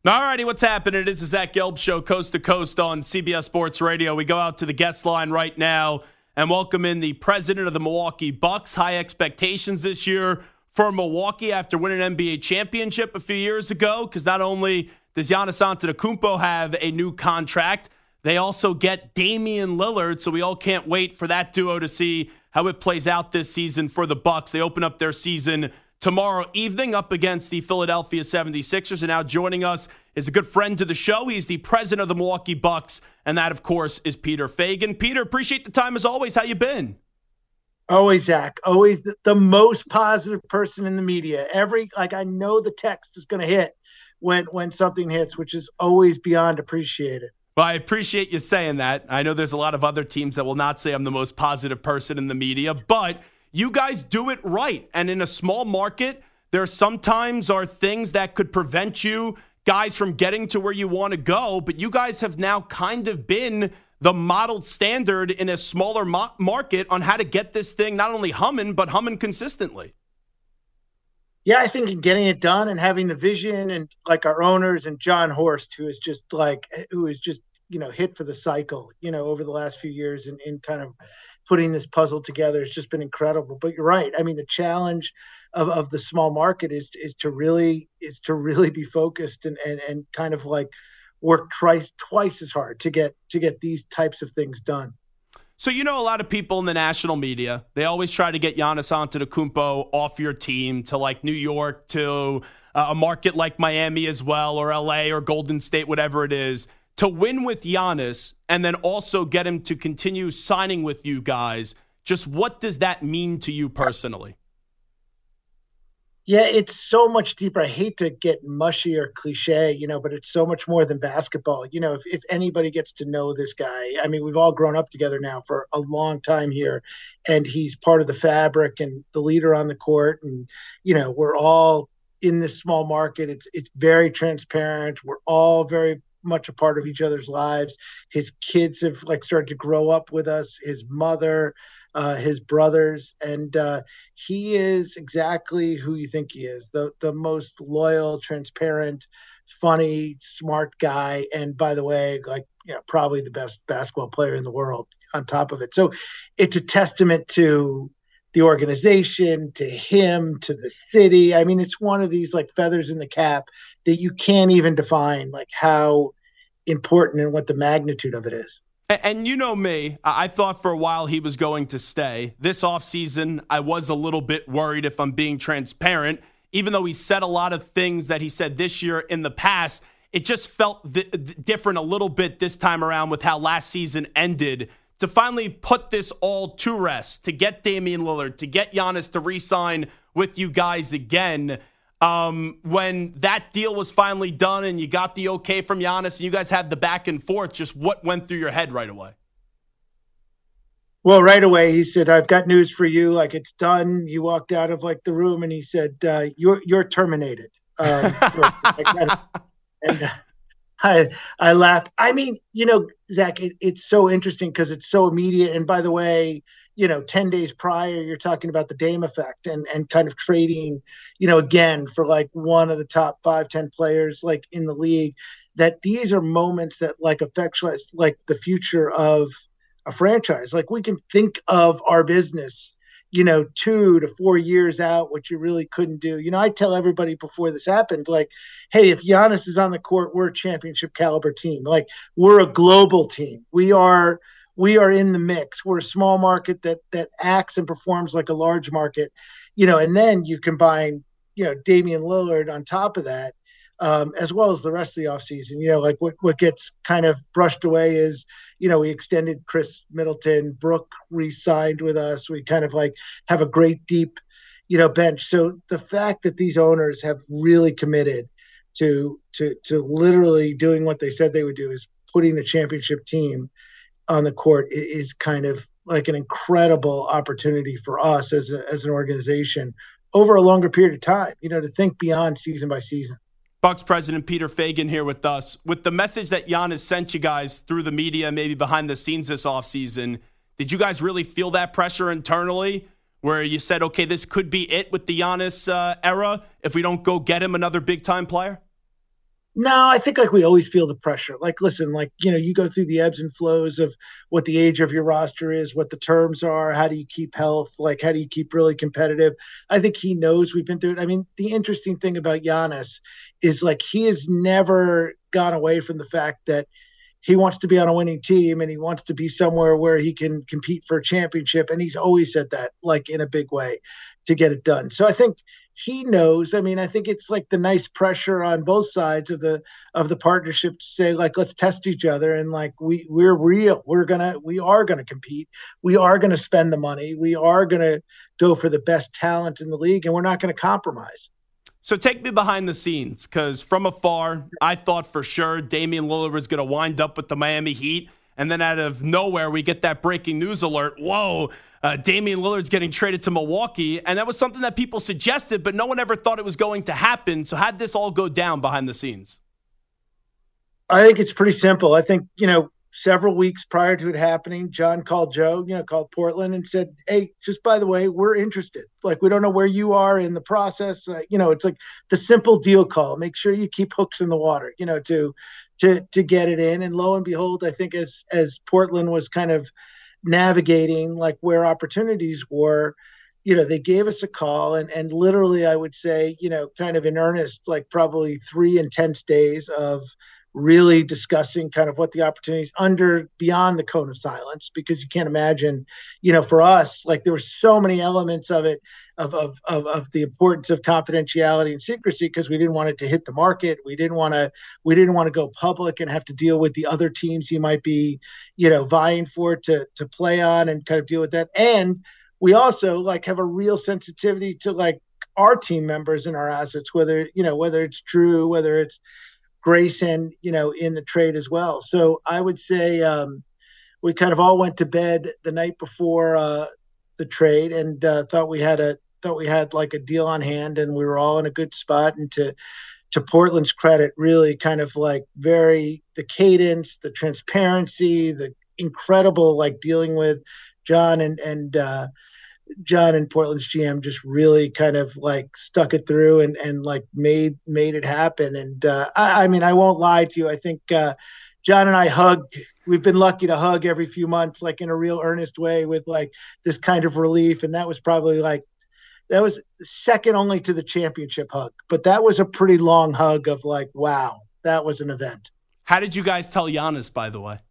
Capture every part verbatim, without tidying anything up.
All righty, what's happening? It is the Zach Gelb Show, coast to coast on C B S Sports Radio. We go out to the guest line right now and welcome in the president of the Milwaukee Bucks. High expectations this year for Milwaukee after winning an N B A championship a few years ago, because not only does Giannis Antetokounmpo have a new contract, they also get Damian Lillard, so we all can't wait for that duo to see how it plays out this season for the Bucks. They open up their season tomorrow evening up against the Philadelphia seventy-sixers. And now joining us is a good friend to the show. He's the president of the Milwaukee Bucks, and that, of course, is Peter Feigin. Peter, appreciate the time as always. How you been? Always, Zach. Always the, the most positive person in the media. Every like I know the text is going to hit when when something hits, which is always beyond appreciated. Well, I appreciate you saying that. I know there's a lot of other teams that will not say I'm the most positive person in the media, but you guys do it right. And in a small market, there sometimes are things that could prevent you guys from getting to where you want to go. But you guys have now kind of been the modeled standard in a smaller mo- market on how to get this thing not only humming, but humming consistently. Yeah, I think in getting it done and having the vision, and like our owners and John Horst, who is just like, who is just, you know, hit for the cycle, you know, over the last few years and in, in kind of putting this puzzle together has just been incredible. But you're right. I mean, the challenge of, of the small market is is to really is to really be focused and and, and kind of like work twice twice as hard to get to get these types of things done. So, you know, a lot of people in the national media, they always try to get Giannis Antetokounmpo off your team to like New York, to uh, a market like Miami as well, or L A or Golden State, whatever it is, to win with Giannis and then also get him to continue signing with you guys. Just what does that mean to you personally? Yeah, it's so much deeper. I hate to get mushy or cliche, you know, but it's so much more than basketball. You know, if, if anybody gets to know this guy, I mean, we've all grown up together now for a long time here, and he's part of the fabric and the leader on the court. And, you know, we're all in this small market. It's, it's very transparent. We're all very much a part of each other's lives. His kids have like started to grow up with us, his mother, uh, his brothers, and uh, he is exactly who you think he is, the the most loyal, transparent, funny, smart guy. And by the way, like, you know, probably the best basketball player in the world on top of it. So it's a testament to the organization, to him, to the city. I mean, it's one of these like feathers in the cap that you can't even define like how important and what the magnitude of it is. And, and you know me, I thought for a while he was going to stay. This offseason, I was a little bit worried, if I'm being transparent. Even though he said a lot of things that he said this year in the past, it just felt th- th- different a little bit this time around with how last season ended. To finally put this all to rest, to get Damian Lillard, to get Giannis to re-sign with you guys again. Um, when that deal was finally done and you got the okay from Giannis and you guys had the back and forth, just what went through your head right away? Well, right away, he said, I've got news for you. Like, it's done. You walked out of like the room and he said, uh, you're, you're terminated. Um, and, uh, I I laughed. I mean, you know, Zach, it, it's so interesting because it's so immediate. And by the way, you know, ten days prior, you're talking about the Dame effect and, and kind of trading, you know, again, for like one of the top five, ten players like in the league, that these are moments that like effectuate like the future of a franchise. Like we can think of our business, you know, two to four years out, which you really couldn't do. You know, I tell everybody before this happened, like, hey, if Giannis is on the court, we're a championship caliber team. Like, we're a global team. We are, we are in the mix. We're a small market that that acts and performs like a large market, you know, and then you combine, you know, Damian Lillard on top of that, um, as well as the rest of the offseason. You know, like what, what gets kind of brushed away is, you know, we extended Chris Middleton, Brooke re-signed with us. We kind of like have a great deep, you know, bench. So the fact that these owners have really committed to to to literally doing what they said they would do, is putting a championship team on the court, is kind of like an incredible opportunity for us as a, as an organization over a longer period of time, you know, to think beyond season by season. Bucks president Peter Feigin here with us. With the message that Giannis sent you guys through the media, maybe behind the scenes this offseason, did you guys really feel that pressure internally where you said, okay, this could be it with the Giannis uh, era if we don't go get him another big-time player? No, I think like we always feel the pressure. Like, listen, like, you know, you go through the ebbs and flows of what the age of your roster is, what the terms are, how do you keep health, like, how do you keep really competitive? I think he knows we've been through it. I mean, the interesting thing about Giannis is like he has never gone away from the fact that he wants to be on a winning team and he wants to be somewhere where he can compete for a championship. And he's always said that, like, in a big way to get it done. So I think he knows. I mean, I think it's like the nice pressure on both sides of the of the partnership to say, like, let's test each other and like we we're real. We're gonna we are gonna compete. We are gonna spend the money. We are gonna go for the best talent in the league, and we're not gonna compromise. So take me behind the scenes, because from afar, I thought for sure Damian Lillard was going to wind up with the Miami Heat. And then out of nowhere, we get that breaking news alert. Whoa, uh, Damian Lillard's getting traded to Milwaukee. And that was something that people suggested, but no one ever thought it was going to happen. So how'd this all go down behind the scenes? I think it's pretty simple. I think, you know, several weeks prior to it happening, John called Joe, you know, called Portland and said, hey, just by the way, we're interested. Like, we don't know where you are in the process. Uh, you know, it's like the simple deal call. Make sure you keep hooks in the water, you know, to to to get it in. And lo and behold, I think as as Portland was kind of navigating like where opportunities were, you know, they gave us a call and and literally I would say, you know, kind of in earnest, like probably three intense days of really discussing kind of what the opportunities under beyond the cone of silence, because you can't imagine, you know, for us, like there were so many elements of it, of, of, of, of the importance of confidentiality and secrecy, because we didn't want it to hit the market. We didn't want to, we didn't want to go public and have to deal with the other teams he might be, you know, vying for to, to play on and kind of deal with that. And we also like have a real sensitivity to like our team members and our assets, whether, you know, whether it's Drew, whether it's Grayson, you know, in the trade as well. So I would say um, we kind of all went to bed the night before uh, the trade and uh, thought we had a thought we had like a deal on hand and we were all in a good spot. And to to Portland's credit, really kind of like very the cadence, the transparency, the incredible like dealing with John and and uh, John and Portland's G M just really kind of like stuck it through and, and like made made it happen. And uh, I, I mean, I won't lie to you. I think uh, John and I hug. We've been lucky to hug every few months, like in a real earnest way with like this kind of relief. And that was probably like that was second only to the championship hug. But that was a pretty long hug of like, wow, that was an event. How did you guys tell Giannis, by the way?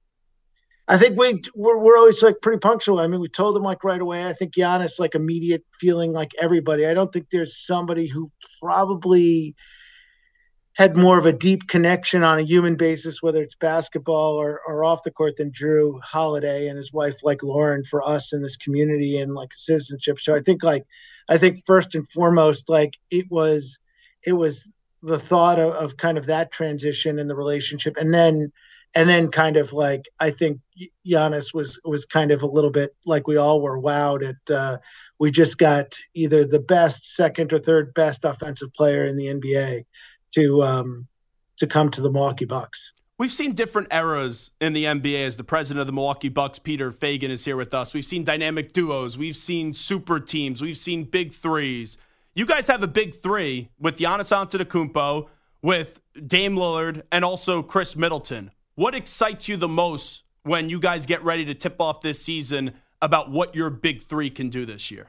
I think we we're, we're always like pretty punctual. I mean, we told him like right away. I think Giannis like immediate feeling like everybody. I don't think there's somebody who probably had more of a deep connection on a human basis, whether it's basketball or, or off the court, than Drew Holiday and his wife, like Lauren, for us in this community and like citizenship. So I think like I think first and foremost, like it was it was the thought of, of kind of that transition in the relationship, and then. And then kind of like, I think Giannis was, was kind of a little bit like we all were wowed at, uh, we just got either the best, second or third best offensive player in the N B A to, um, to come to the Milwaukee Bucks. We've seen different eras in the N B A as the president of the Milwaukee Bucks, Peter Feigin, is here with us. We've seen dynamic duos. We've seen super teams. We've seen big threes. You guys have a big three with Giannis Antetokounmpo, with Dame Lillard, and also Chris Middleton. What excites you the most when you guys get ready to tip off this season about what your big three can do this year?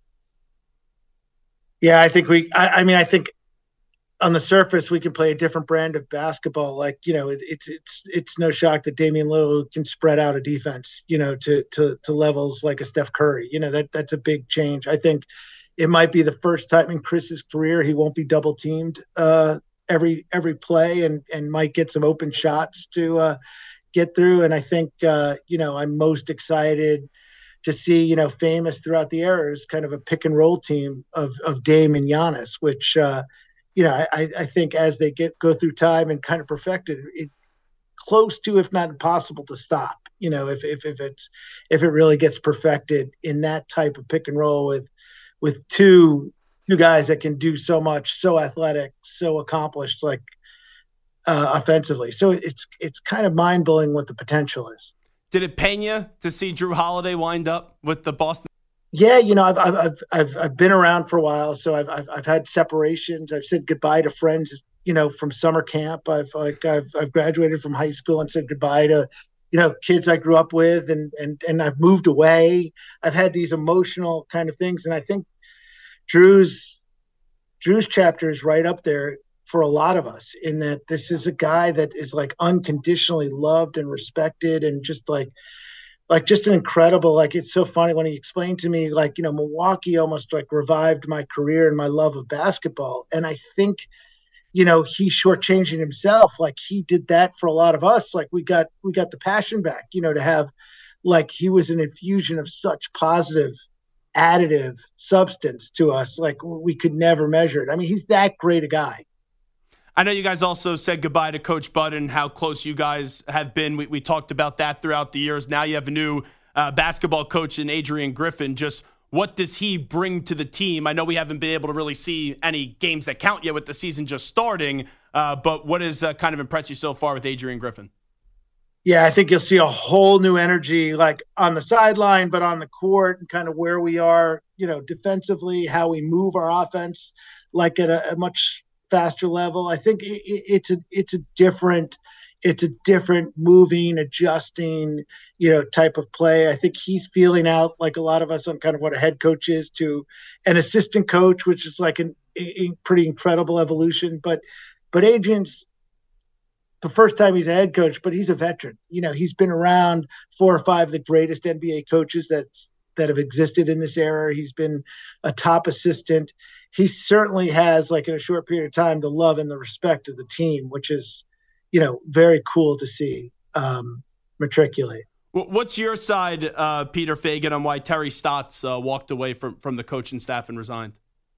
Yeah, I think we, I, I mean, I think on the surface, we can play a different brand of basketball. Like, you know, it, it's, it's, it's no shock that Damian Lillard can spread out a defense, you know, to, to, to levels like a Steph Curry. You know, that that's a big change. I think it might be the first time in Chris's career he won't be double teamed uh, every every play and and might get some open shots to uh, get through. And I think, uh, you know, I'm most excited to see, you know, famous throughout the era is kind of a pick and roll team of of Dame and Giannis, which, uh, you know, I, I think as they get go through time and kind of perfected it, close to, if not impossible to stop, you know, if, if, if it's, if it really gets perfected in that type of pick and roll with, with two, two guys that can do so much, so athletic, so accomplished, like uh, offensively. So it's it's kind of mind blowing what the potential is. Did it pain you to see Drew Holiday wind up with the Boston? Yeah, you know, I've I've I've I've, I've been around for a while, so I've, I've I've had separations. I've said goodbye to friends you know, from summer camp. I've like I've I've graduated from high school and said goodbye to, you know, kids I grew up with, and and and I've moved away. I've had these emotional kind of things, and I think Drew's Drew's chapter is right up there for a lot of us, in that this is a guy that is like unconditionally loved and respected, and just like like just an incredible, like, it's so funny when he explained to me, like, you know, Milwaukee almost like revived my career and my love of basketball. And I think, you know, he's shortchanging himself. Like, he did that for a lot of us. Like, we got we got the passion back, you know, to have, like, he was an infusion of such positive additive substance to us, like we could never measure it. I mean, he's that great a guy. I know you guys also said goodbye to Coach Bud and how close you guys have been. We, we talked about that throughout the years. Now you have a new uh, basketball coach in Adrian Griffin. Just what does he bring to the team? I know we haven't been able to really see any games that count yet with the season just starting, uh, but what has uh, kind of impressed you so far with Adrian Griffin? Yeah, I think you'll see a whole new energy, like on the sideline, but on the court, and kind of where we are, you know, defensively, how we move our offense, like at a, a much faster level. I think it, it, it's a it's a different it's a different moving, adjusting, you know, type of play. I think he's feeling out, like a lot of us, on kind of what a head coach is to an assistant coach, which is like an, a pretty incredible evolution. But but Adrian's the first time he's a head coach, but he's a veteran. You know, he's been around four or five of the greatest N B A coaches that's that have existed in this era. He's been a top assistant. He certainly has, like, in a short period of time, the love and the respect of the team, which is, you know, very cool to see um, matriculate. What's your side, uh, Peter Feigin, on why Terry Stotts uh, walked away from, from the coaching staff and resigned?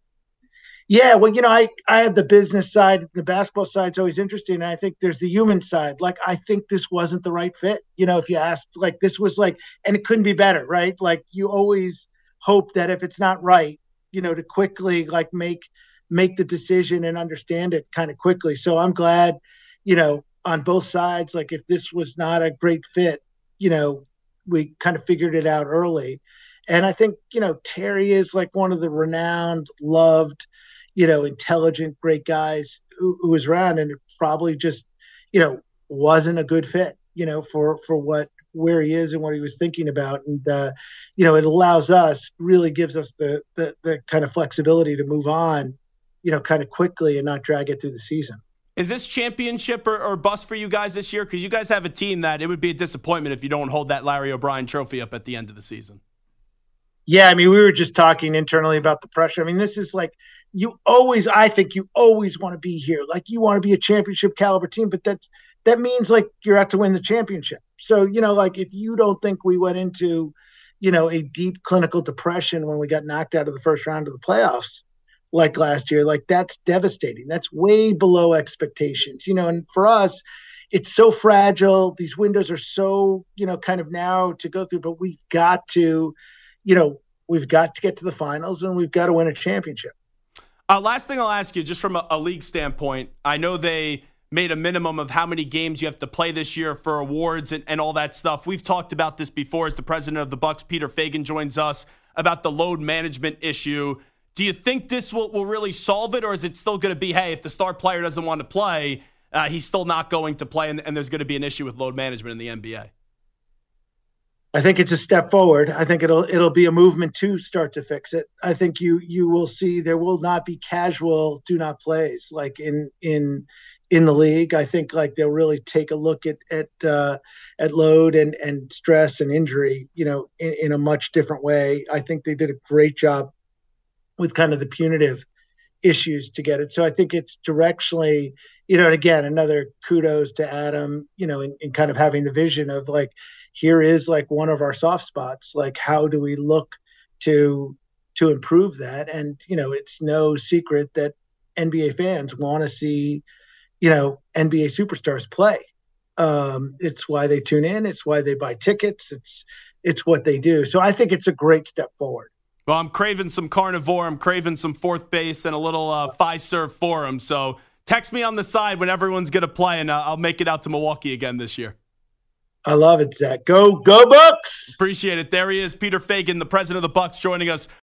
Yeah, well, you know, I, I have the business side. The basketball side's always interesting. And I think there's the human side. Like, I think this wasn't the right fit. You know, if you asked, like, this was like, and it couldn't be better, right? Like, you always hope that if it's not right, you know, to quickly like make, make the decision and understand it kind of quickly. So I'm glad, you know, on both sides, like, if this was not a great fit, you know, we kind of figured it out early. And I think, you know, Terry is like one of the renowned, loved, you know, intelligent, great guys who, who was around, and it probably just, you know, wasn't a good fit, you know, for, for what, where he is and what he was thinking about. And, uh, you know, it allows us, really gives us the, the, the kind of flexibility to move on, you know, kind of quickly and not drag it through the season. Is this championship or, or bust for you guys this year? Because you guys have a team that it would be a disappointment if you don't hold that Larry O'Brien trophy up at the end of the season. Yeah, I mean, we were just talking internally about the pressure. I mean, this is like, you always, I think you always want to be here. Like, you want to be a championship caliber team, but that that means like you're out to win the championship. So, you know, like, if you don't think we went into, you know, a deep clinical depression when we got knocked out of the first round of the playoffs, like last year, like, that's devastating. That's way below expectations, you know, and for us, it's so fragile. These windows are so, you know, kind of narrow to go through, but we've got to, you know, we've got to get to the finals and we've got to win a championship. Uh, last thing I'll ask you, just from a, a league standpoint, I know they made a minimum of how many games you have to play this year for awards and, and all that stuff. We've talked about this before as the president of the Bucks, Peter Feigin, joins us about the load management issue. Do you think this will, will really solve it, or is it still going to be, hey, if the star player doesn't want to play, uh, he's still not going to play, and, and there's going to be an issue with load management in the N B A? I think it's a step forward. I think it'll it'll be a movement to start to fix it. I think you you will see there will not be casual do not plays like in in in the league. I think like they'll really take a look at at uh, at load and and stress and injury, you know, in, in a much different way. I think they did a great job with kind of the punitive issues to get it. So I think it's directionally, you know, and again, another kudos to Adam, you know, in, in kind of having the vision of like, here is like one of our soft spots. Like, how do we look to to improve that? And, you know, it's no secret that N B A fans want to see, you know, N B A superstars play. Um, it's why they tune in. It's why they buy tickets. It's it's what they do. So I think it's a great step forward. Well, I'm craving some carnivore. I'm craving some fourth base and a little uh, Fiserv Forum. So text me on the side when everyone's going to play, and uh, I'll make it out to Milwaukee again this year. I love it, Zach. Go, go Bucks! Appreciate it. There he is, Peter Feigin, the president of the Bucks, joining us